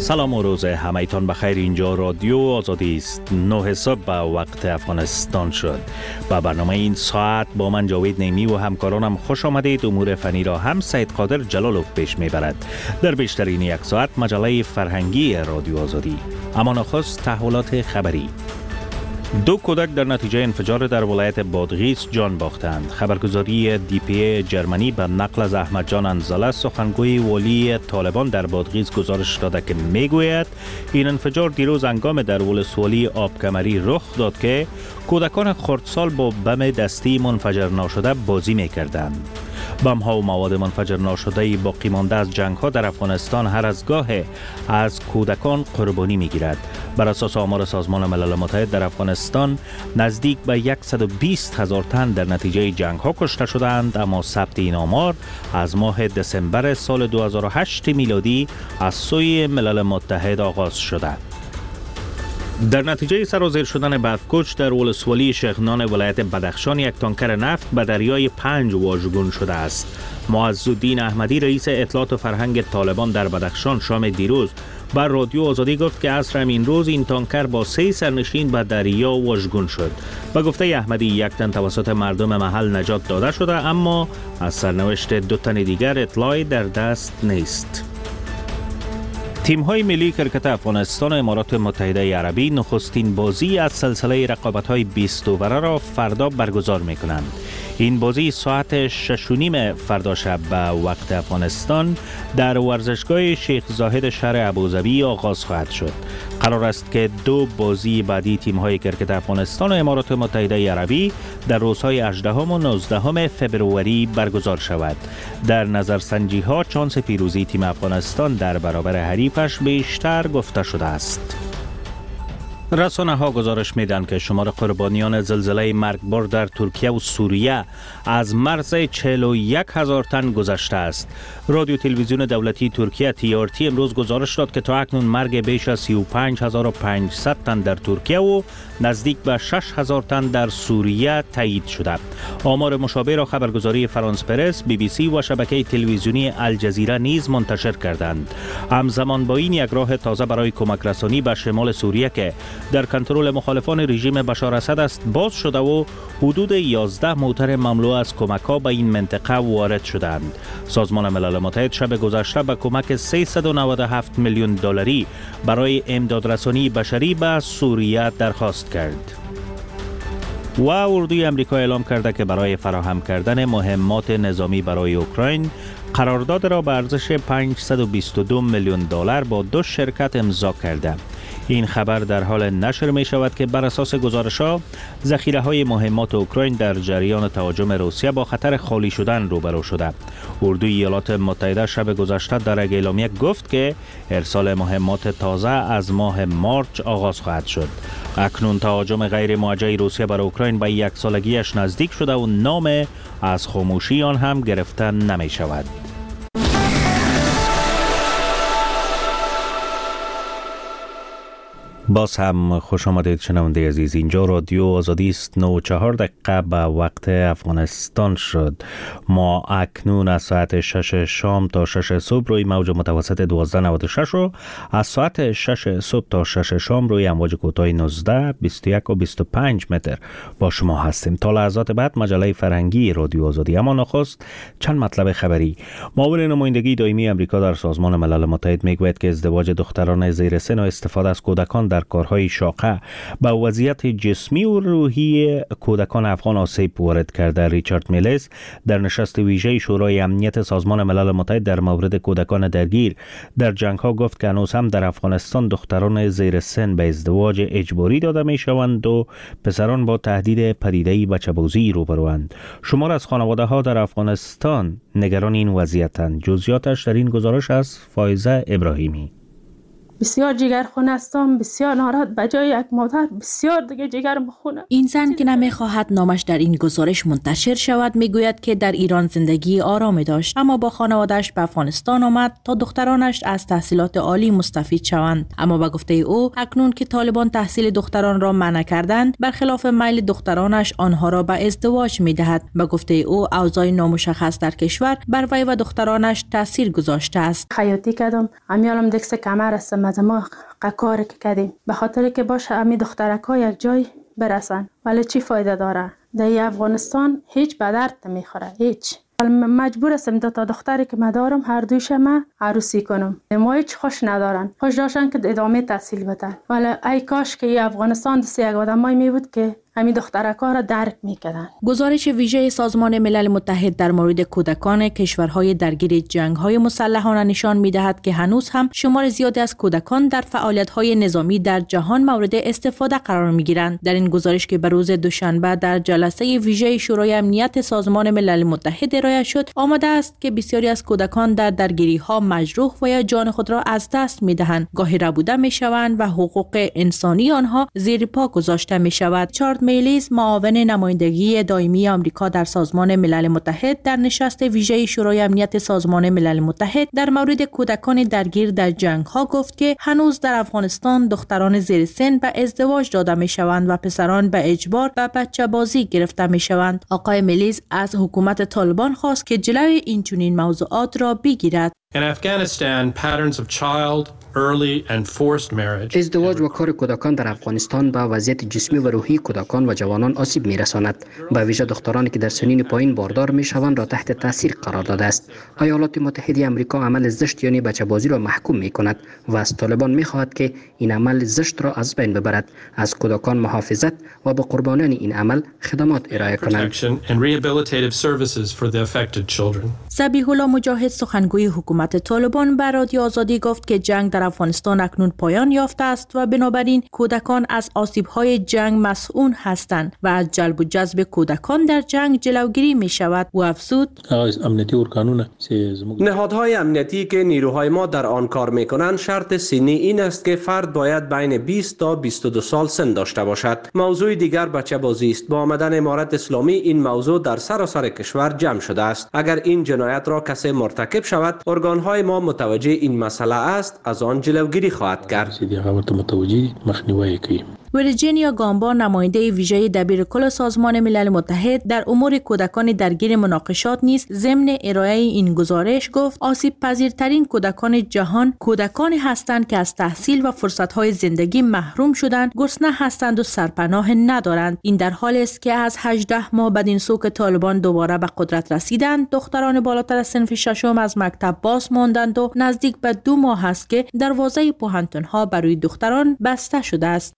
سلام و روز همایتان بخیر. اینجا رادیو آزادی است. 9 صبح به وقت افغانستان شد. با برنامه این ساعت با من جاوید نیمی و همکارانم خوش آمدید. امور فنی را هم سید قادر جلالوف پیش میبرد. در بیشترین یک ساعت مجله فرهنگی رادیو آزادی. اما نخست تحولات خبری. 2 کودک در نتیجه انفجار در ولایت بادغیس جان باختند. خبرگزاری دی پی جرمنی به نقل از احمد جان انزله سخنگوی والی طالبان در بادغیس گزارش داده که میگوید این انفجار دیروز هنگام در ولسوالی آبکمری رخ داد که کودکان خردسال با بم دستی منفجر ناشده بازی میکردند. بم ها و مواد منفجر ناشده باقی مانده از جنگ ها در افغانستان هر از گاه از کودکان قربانی میگیرد. بر اساس آمار سازمان ملل متحد در افغانستان نزدیک به 120,000 تن در نتیجه جنگ ها کشته شدند، اما ثبت این آمار از ماه دسامبر سال 2008 میلادی از سوی ملل متحد آغاز شده. در نتیجه سرازیر شدن برفکش در ولسوالی شیخنان ولایت بدخشان یک تانکر نفت به دریای 5 واژگون شده است. معزالدین احمدی رئیس اطلاعات و فرهنگ طالبان در بدخشان شام دیروز بر رادیو آزادی گفت که عصر این روز این تانکر با 3 سرنشین به دریا واژگون شد. به گفته احمدی یک تن توسط مردم محل نجات داده شده، اما از سرنوشت 2 تن دیگر اطلاعی در دست نیست. تیم‌های ملی کرکت افغانستان و امارات متحده عربی نخستین بازی از سلسله رقابت‌های 20 اووره را فردا برگزار می‌کنند. این بازی ساعت 6:30 فردا شب به وقت افغانستان در ورزشگاه شیخ زاهد شهر ابوظبی آغاز خواهد شد. قرار است که 2 بازی بعدی تیم‌های کرکت افغانستان و امارات متحده عربی در روزهای 18 و 19 فبروری برگزار شود. در نظرسنجی‌ها چانس پیروزی تیم افغانستان در برابر حریفش بیشتر گفته شده است. رسانه‌ها گزارش می‌دهند که شمار قربانیان زلزله مرگبار در ترکیه و سوریه از مرز 41,000 تن گذشته است. رادیو تلویزیون دولتی ترکیه TRT امروز گزارش داد که تا اکنون مرگ بیش از 35,500 تن در ترکیه و نزدیک به 6,000 تن در سوریه تایید شده. آمار مشابه را خبرگزاری فرانس پرس، BBC و شبکه تلویزیونی الجزیره نیز منتشر کردند. همزمان با این یک راه تازه برای کمک رسانی به شمال سوریه که در کنترل مخالفان رژیم بشار اسد است باز شده و حدود 11 موتر مملو از کمک‌ها به این منطقه وارد شدند. سازمان ملل متحد شب گذشته به کمک 397 میلیون دلاری برای امدادرسانی بشری به سوریه درخواست کرد. و اردوی امریکا اعلام کرده که برای فراهم کردن مهمات نظامی برای اوکراین قرارداد را به ارزش 522 میلیون دلار با 2 شرکت امضا کرده. این خبر در حال نشر می شود که بر اساس گزارش‌ها ذخیره‌های مهمات اوکراین در جریان تهاجم روسیه با خطر خالی شدن روبرو شده. اردوی ایالات متحده شب گذشته در یک اعلامیه گفت که ارسال مهمات تازه از ماه مارچ آغاز خواهد شد. اکنون تهاجم غیر موجه روسیه بر اوکراین به 1 سالگیش نزدیک شده و نام از خاموشی آن هم گرفته نمی شود. باز هم خوش آمدید شنونده عزیز. اینجا رادیو آزادی است. 9:04 به وقت افغانستان شد. ما اکنون از ساعت 6 شام تا 6 صبح روی موج متوسط 1296 و از ساعت 6 صبح تا 6 شام روی امواج کوتاه 19، 21 و 25 متر با شما هستیم. تا لحظات بعد مجله فرهنگی رادیو آزادی. اما نخست چند مطلب خبری. معاون نمایندگی دائمی آمریکا در سازمان ملل متحد میگوید که ازدواج دختران زیر سن و استفاده از کودکان در کارهای شاقه به وضعیت جسمی و روحی کودکان افغان آسیب وارد کرده. ریچارد میلز در نشست ویژه شورای امنیت سازمان ملل متحد در مورد کودکان درگیر در جنگ ها گفت که هنوز هم در افغانستان دختران زیر سن به ازدواج اجباری داده می شوند و پسران با تهدید پدیده بچه‌بازی روبروند. شمار از خانواده ها در افغانستان نگران این وضعیتند. جزئیاتش در این گزارش از فایزه ابراهیمی. بسیار جگرخونه هستم، بسیار ناراحت، بجای یک مادر بسیار دیگه جگر بخونه. این زن که نمیخواهد نامش در این گزارش منتشر شود میگوید که در ایران زندگی آرامی داشت، اما با خانواده‌اش به افغانستان آمد تا دخترانش از تحصیلات عالی مستفید شوند. اما به گفته او اکنون که طالبان تحصیل دختران را منع کردند، برخلاف میل دخترانش آنها را به ازدواج میدهد. به گفته او اوضاع نامشخص در کشور بر وی و دخترانش تاثیر گذاشته است. خیاطی کردم، امیالم دکس کمر است، از ما کاری که کردیم به خاطر که باشه امی دخترک ها یک جای برسن، ولی چی فایده داره؟ در افغانستان هیچ به درد نمیخوره، هیچ. مجبور هستم دو تا دختری که من دارم هر دویش ما عروسی کنم. ما هیچ خوش ندارن، خوش داشتن که ادامه تحصیل بدن، ولی ای کاش که افغانستان دست یک آدمایی می بود که همین دخترک‌ها را درک می‌کردن. گزارش ویژه سازمان ملل متحد در مورد کودکان کشورهای درگیر جنگ‌های مسلحانه نشان می‌دهد که هنوز هم شمار زیادی از کودکان در فعالیت‌های نظامی در جهان مورد استفاده قرار می‌گیرند. در این گزارش که به روز دوشنبه در جلسه ویژه شورای امنیت سازمان ملل متحد ارائه شد، آمده است که بسیاری از کودکان در درگیری‌ها مجروح و یا جان خود را از دست می‌دهند، گاهی ربوده می‌شوند و حقوق انسانی آنها زیر پا گذاشته می‌شود. میلیز، معاون نمایندگی دائمی آمریکا در سازمان ملل متحد، در نشست ویژه شورای امنیت سازمان ملل متحد در مورد کودکان درگیر در جنگ‌ها گفت که هنوز در افغانستان دختران زیر سن به ازدواج داده می‌شوند و پسران به اجبار و بچه بازی گرفته می‌شوند. آقای میلیز از حکومت طالبان خواست که جلوی این چنین موضوعات را بگیرد. In Afghanistan, patterns of child, early and forced marriage. ازدواج و کار کودکان در افغانستان به وضعیت جسمی و روحی کودکان و جوانان آسیب می‌رساند. به ویژه دخترانی که در سنین پایین باردار می‌شوند را تحت تاثیر قرار داده است. ایالات متحده آمریکا عمل زشت یعنی بچه‌بازی را محکوم می‌کند و از طالبان می‌خواهد که این عمل زشت را از بین ببرد، از کودکان محافظت و به قربانان این عمل خدمات ارائه کنند. ذبیح الله مجاهد، سخنگوی حکومت طالبان، به رادیو آزادی گفت که جنگ در افغانستان اکنون پایان یافته است و بنابراین کودکان از آسیب‌های جنگ مسئول هستند و از جلب و جذب کودکان در جنگ جلوگیری می‌شود. و افزود: نهادهای امنیتی که نیروهای ما در آن کار می‌کنند شرط سنی این است که فرد باید بین 20 تا 22 سال سن داشته باشد. موضوع دیگر بچه بازی است. با آمدن امارت اسلامی این موضوع در سراسر کشور جمع شده است. اگر این جنایت را کسی مرتکب شود، ارگان‌های ما متوجه این مسئله است، از آن جلوگیری خواهد کرد. ویرجینیا گامبا، نماینده ویژه دبیرکل سازمان ملل متحد در امور کودکان درگیر مناقشات نیز ضمن ارائه این گزارش گفت آسیب پذیرترین کودکان جهان کودکانی هستند که از تحصیل و فرصت‌های زندگی محروم شدند، گرسنه هستند و سرپناه ندارند. این در حالی است که از 18 ماه بعد این سو که طالبان دوباره به قدرت رسیدند، دختران بالاتر از صنف ششم از مکتب باز ماندند و نزدیک به 2 ماه است که دروازه پوهنتون‌ها برای دختران بسته شده است.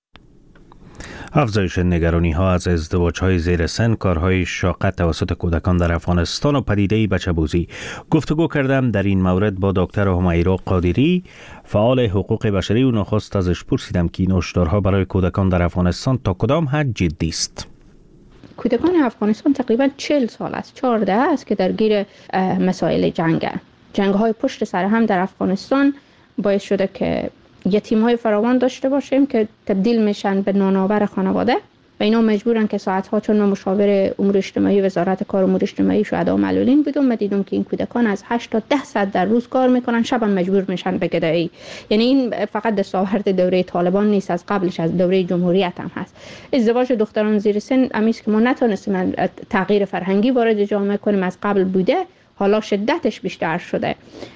افزایش نگرانی‌ها از ازدواج‌های زیر سن، کارهای شاق توسط کودکان در افغانستان و پدیده بچه‌بازی. گفتگو کردم در این مورد با دکتر همیرا قادری، فعال حقوق بشری، و نخست ازش پرسیدم که این هشدارها برای کودکان در افغانستان تا کدام حد جدی است. کودکان افغانستان تقریبا 40 سال است، 14 است که درگیر مسائل جنگ‌های پشت سر هم در افغانستان باعث شده که یتیم‌های فراوان داشته باشیم که تبدیل میشن به نانآور خانواده و اینا مجبورن که ساعت‌ها، چون من مشاور امور اجتماعی وزارت کار امور اجتماعی شهدا معلولین بودم، من دیدم که این کودکان از 8 تا 10 ساعت در روز کار میکنن، شب هم مجبور میشن به گدایی. یعنی این فقط دستاورد دوره طالبان نیست، از قبلش از دوره جمهوریت هم هست. ازدواج دختران زیر سن امیست که ما نتونستیم تغییر فرهنگی وارد جامعه کنیم، از قبل بوده، حالا شدتش بیشتر شده.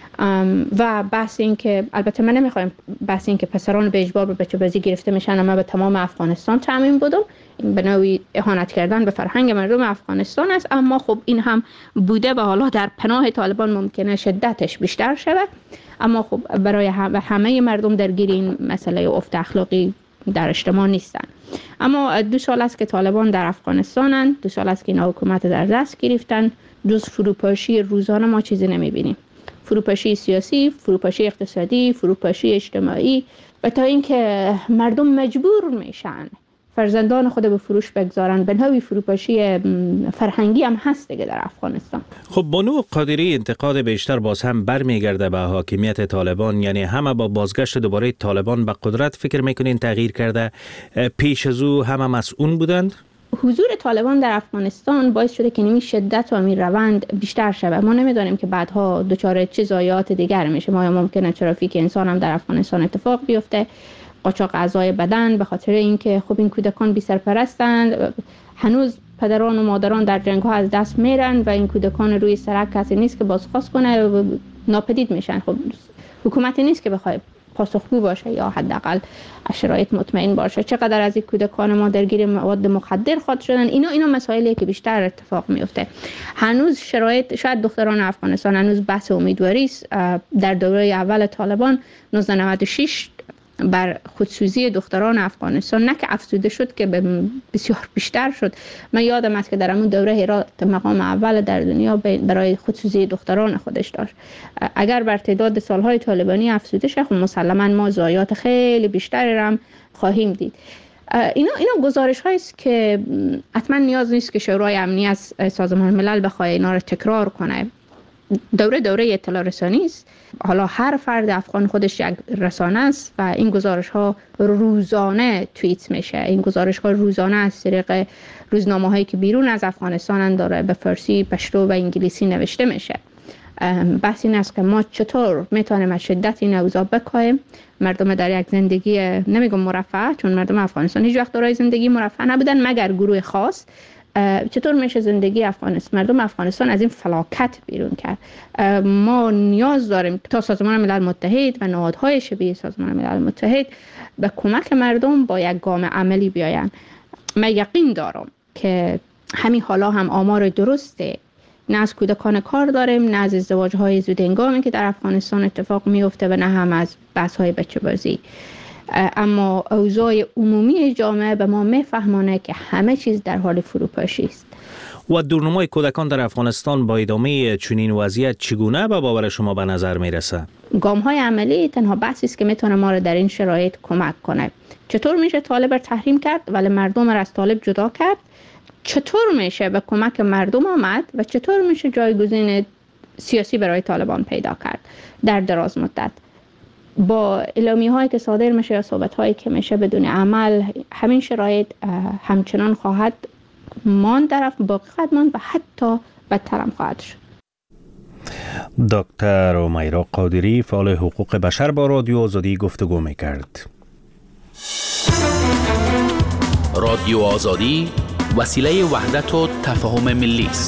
و بحث این که البته من نمیخوایم بحث این که پسران به اجبار به بچه بازی گرفته میشن اما به تمام افغانستان تعمیم بدم، این به نوعی اهانت کردن به فرهنگ مردم افغانستان است، اما خب این هم بوده و حالا در پناه طالبان ممکنه شدتش بیشتر شود، اما خب برای همه مردم درگیر این مسئله افت اخلاقی در اجتماع نیستن. اما 2 سال است که طالبان در افغانستانن، 2 سال است که این حکومت در دست گرفتن، جز فروپاشی روزانه ما چیزی نمیبینیم. فروپاشی سیاسی، فروپاشی اقتصادی، فروپاشی اجتماعی، و تا اینکه مردم مجبور میشن فرزندان خود به فروش بگذارن، به نوعی فروپاشی فرهنگی هم هست دیگه در افغانستان. خب بانو قادری، انتقاد بیشتر باز هم برمیگرده به حاکمیت طالبان، یعنی همه با بازگشت دوباره طالبان به قدرت فکر میکنین تغییر کرده، پیش از او همه مسئول بودند؟ حضور طالبان در افغانستان باعث شده که این شدت و این روند بیشتر شود. ما نمیدونیم که بعدها دچار چه ضایعات دیگر میشه. ما ممکنه ترافیک انسان هم در افغانستان اتفاق بیفته، قاچاق اعضای بدن، به خاطر اینکه خب این کودکان بی سرپرستند، هنوز پدران و مادران در جنگ‌ها از دست میرن و این کودکان روی سرک کسی نیست که بازخواست کنه و ناپدید میشن. خب حکومتی نیست که بخواد پاسخگو باشه یا حداقل از شرایط مطمئن باشه. چقدر از این کودکان ما درگیر مواد مخدر خواهد شدن، اینا مسائلی که بیشتر اتفاق میفته. هنوز شرایط، شاید دختران افغانستان هنوز بحث امیدواری است. در دوره اول طالبان 1996 بر خودسوزی دختران افغانستان نه که افزوده شد که بسیار بیشتر شد. من یادم است که در همون دوره هرات مقام اول در دنیا برای خودسوزی دختران خودش داشت. اگر بر تعداد سالهای طالبانی افزوده شه، خب مسلما ما ضایعات خیلی بیشتری هم خواهیم دید. اینا گزارش هایی است که حتما نیاز نیست که شورای امنیت از سازمان ملل بخواد اینا رو تکرار کنه. دوره اطلاع رسانی است. حالا هر فرد افغان خودش یک رسانه است و این گزارش ها روزانه توییت میشه. این گزارش ها روزانه از طریق روزنامه هایی که بیرون از افغانستان داره به فارسی، پشتو و انگلیسی نوشته میشه. بحث این است که ما چطور میتونیم از شدت این اوضاع بکاهیم. مردم در یک زندگی نمیگم مرفه، چون مردم افغانستان هیچ وقت دارای زندگی مرفه نبودن مگر گروه خاص. چطور میشه زندگی مردم افغانستان از این فلاکت بیرون کرد؟ ما نیاز داریم تا سازمان ملل متحد و نهادهای شبیه سازمان ملل متحد به کمک مردم با یک گام عملی بیاین. من یقین دارم که همین حالا هم آمار درسته، نه از کودکان کار داریم، نه از ازدواج‌های زودهنگامی که در افغانستان اتفاق میفته و نه هم از بحث‌های بچه‌بازی. اما اوضاع عمومی جامعه به ما میفهمانه که همه چیز در حال فروپاشی است. و دورنمای کودکان در افغانستان با ادامه چنین وضعیت چگونه به باور شما به نظر میرسه؟ گام‌های عملی تنها بحثی است که میتونه ما را در این شرایط کمک کنه. چطور میشه طالب را تحریم کرد ولی مردم را از طالب جدا کرد؟ چطور میشه به کمک مردم آمد و چطور میشه جایگزین سیاسی برای طالبان پیدا کرد در دراز مدت؟ با اعلامیه هایی که صادر میشه یا صحبت هایی که میشه بدون عمل، همین شرایط همچنان خواهد ماند، باقی خواهد ماند و حتی بدتر هم خواهد شد. دکتر امیرا قادری، فعال حقوق بشر، با رادیو آزادی گفتگو میکرد. رادیو آزادی وسیله وحدت و تفاهم ملی است.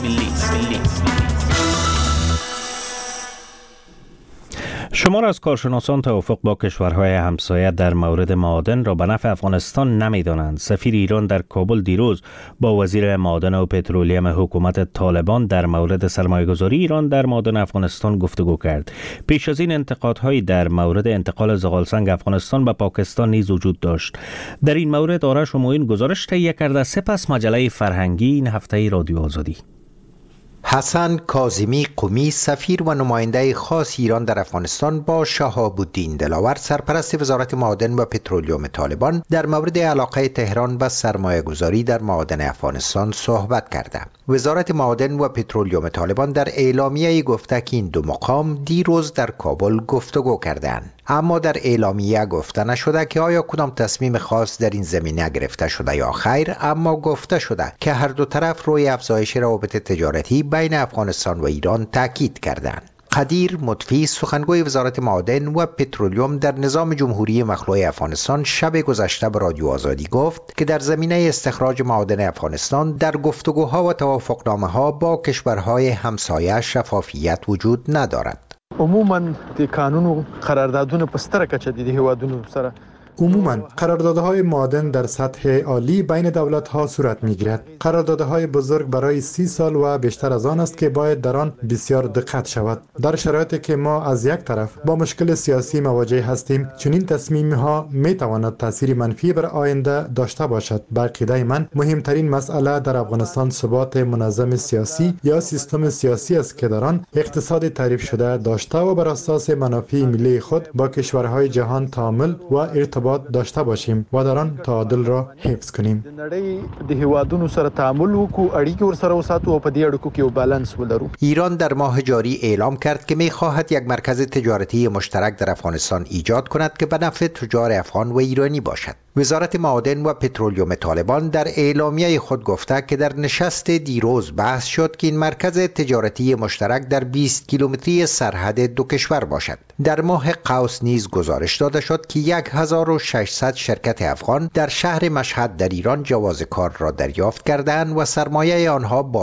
شمار از کارشناسان توافق با کشورهای همسایه در مورد معادن را به نفع افغانستان نمی‌دانند. سفیر ایران در کابل دیروز با وزیر معادن و پترولیم حکومت طالبان در مورد سرمایه‌گذاری ایران در معادن افغانستان گفتگو کرد. پیش از این انتقادهایی در مورد انتقال زغالسنگ افغانستان به پاکستان نیز وجود داشت. در این مورد آرش معین گزارش تهیه کرده. سپس مجله فرهنگی این هفته رادیو آزادی. حسن کاظمی قمی، سفیر و نماینده خاص ایران در افغانستان، با شهاب الدین دلاور، سرپرست وزارت معادن و پترولیم طالبان، در مورد علاقه تهران و سرمایه گذاری در معادن افغانستان صحبت کرده. وزارت معادن و پترولیم طالبان در اعلامیه گفته که این دو مقام دیروز در کابل گفتگو کردند. اما در اعلامیه گفته نشده که آیا کدام تصمیم خاص در این زمینه گرفته شده یا خیر، اما گفته شده که هر دو طرف روی افزایش روابط تجارتی بین افغانستان و ایران تاکید کردند. قدیر مطفی، سخنگوی وزارت معادن و پترولیم در نظام جمهوری مخلوع افغانستان، شب گذشته به رادیو آزادی گفت که در زمینه استخراج معادن افغانستان در گفتگوها و توافقنامه‌ها با کشورهای همسایه شفافیت وجود ندارد. عموما د قانون قراردادونه په ستره کچه د هیوادونو سره عموماً قراردادهای معادن در سطح عالی بین دولت‌ها صورت می‌گیرد. قراردادهای بزرگ برای 30 سال و بیشتر از آن است که باید در آن بسیار دقت شود. در شرایطی که ما از یک طرف با مشکل سیاسی مواجه هستیم، چنین تصمیم‌ها می‌تواند تأثیر منفی بر آینده داشته باشد. به عقیده من مهمترین مسئله در افغانستان ثبات منظم سیاسی یا سیستم سیاسی است که در آن اقتصاد تعریف شده داشته و بر اساس منافع ملی خود با کشورهای جهان تعامل و ارتباط داشته باشیم و در آن تعادل را حفظ کنیم. ایران در ماه جاری اعلام کرد که می‌خواهد یک مرکز تجارتی مشترک در افغانستان ایجاد کند که به نفع تجار افغان و ایرانی باشد. وزارت معادن و پترولیم طالبان در اعلامیه خود گفته که در نشست دیروز بحث شد که این مرکز تجارتی مشترک در 20 کیلومتری سرحد دو کشور باشد. در ماه قوس نیز گزارش داده شد که 1600 شرکت افغان در شهر مشهد در ایران جواز کار را دریافت کردند و سرمایه آنها با